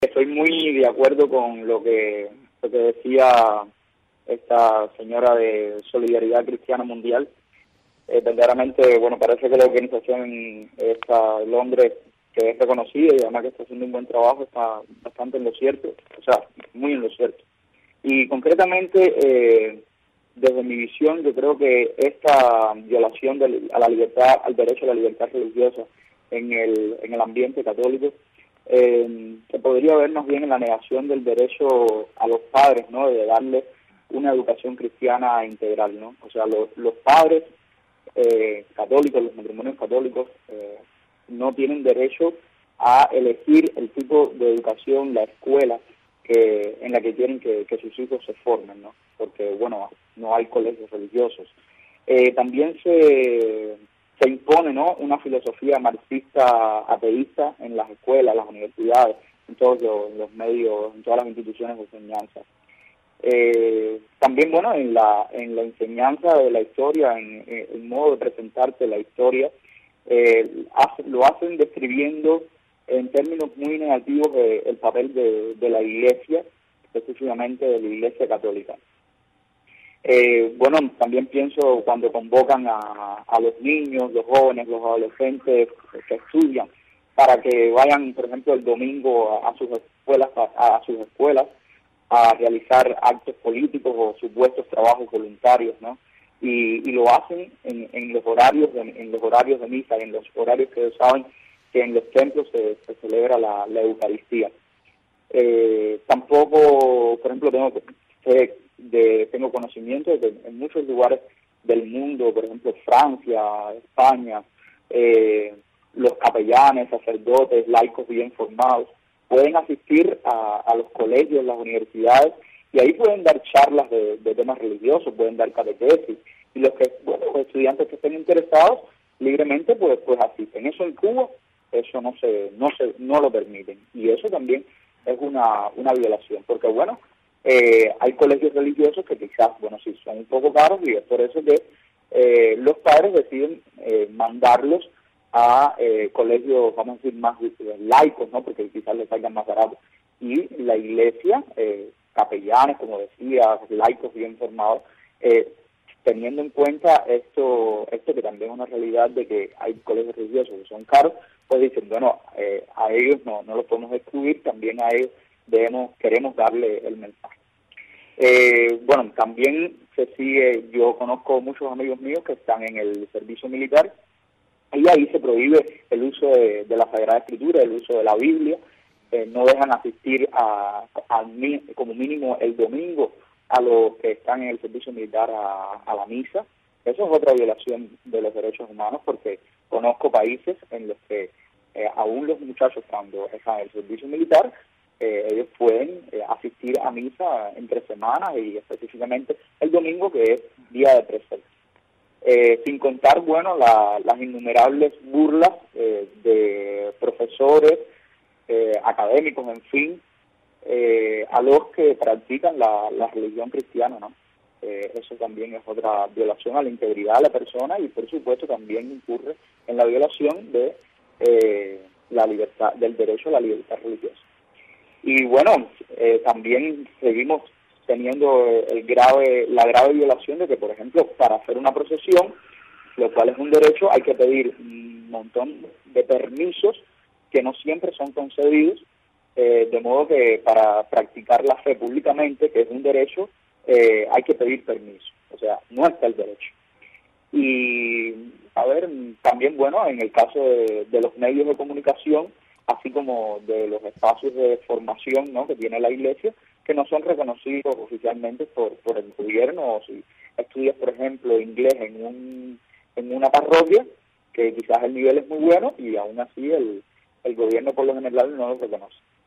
Estoy muy de acuerdo con lo que decía esta señora de Solidaridad Cristiana Mundial. Verdaderamente, bueno, parece que la organización está en Londres, que es reconocida y además que está haciendo un buen trabajo, está bastante en lo cierto, o sea, muy en lo cierto. Y concretamente, desde mi visión, yo creo que esta violación a la libertad, al derecho a la libertad religiosa en el ambiente católico, se podría ver más bien en la negación del derecho a los padres, ¿no?, de darles una educación cristiana integral, ¿no? O sea, los padres católicos, los matrimonios católicos, no tienen derecho a elegir el tipo de educación, la escuela en la que quieren que sus hijos se formen, ¿no? Porque, bueno, no hay colegios religiosos. También se impone, ¿no?, una filosofía marxista ateísta en las escuelas, las universidades, en todos los medios, en todas las instituciones de enseñanza. También, bueno, en la enseñanza de la historia, en el modo de presentarte la historia, lo hacen describiendo en términos muy negativos el papel de la Iglesia, específicamente de la Iglesia católica. Bueno, también pienso cuando convocan a los niños, los jóvenes, los adolescentes que estudian, para que vayan, por ejemplo, el domingo a sus escuelas a realizar actos políticos o supuestos trabajos voluntarios, ¿no? Y lo hacen en los horarios de misa, y en los horarios que saben que en los templos se celebra la Eucaristía. Tampoco, por ejemplo, tengo conocimiento de que en muchos lugares del mundo, por ejemplo Francia, España, los capellanes, sacerdotes, laicos bien formados, pueden asistir a los colegios, las universidades, y ahí pueden dar charlas de temas religiosos, pueden dar catequesis, y los estudiantes que estén interesados libremente pues asisten. Eso en Cuba, eso no lo permiten, y eso también es una violación, porque bueno, hay colegios religiosos que quizás, bueno, sí son un poco caros, y es por eso que los padres deciden mandarlos a colegios, vamos a decir, más laicos, ¿no?, porque quizás les salgan más baratos. Y la Iglesia, capellanes, como decía, laicos bien formados, teniendo en cuenta esto que también es una realidad de que hay colegios religiosos que son caros, pues dicen, bueno, a ellos no los podemos excluir, también a ellos queremos darle el mensaje. Bueno, también se sigue, yo conozco muchos amigos míos que están en el servicio militar, y ahí se prohíbe el uso de la Sagrada Escritura, el uso de la Biblia, no dejan asistir como mínimo el domingo a los que están en el servicio militar a la misa. Eso es otra violación de los derechos humanos, porque conozco países en los que aún los muchachos, cuando están en el servicio militar, ellos pueden asistir a misa entre semanas, y específicamente el domingo, que es día de precepto. Sin contar, bueno, las innumerables burlas de profesores, académicos, en fin, a los que practican la religión cristiana, ¿no? Eso también es otra violación a la integridad de la persona, y por supuesto también incurre en la violación de la libertad, del derecho a la libertad religiosa. Y bueno, también seguimos teniendo la grave violación de que, por ejemplo, para hacer una procesión, lo cual es un derecho, hay que pedir un montón de permisos que no siempre son concedidos, de modo que para practicar la fe públicamente, que es un derecho, hay que pedir permiso, o sea, no está el derecho. Y, a ver, también, bueno, en el caso de los medios de comunicación, así como de los espacios de formación, ¿no?, que tiene la Iglesia, que no son reconocidos oficialmente por el gobierno, o si estudias, por ejemplo, inglés en una parroquia, que quizás el nivel es muy bueno, y aún así el gobierno por lo general no lo reconoce.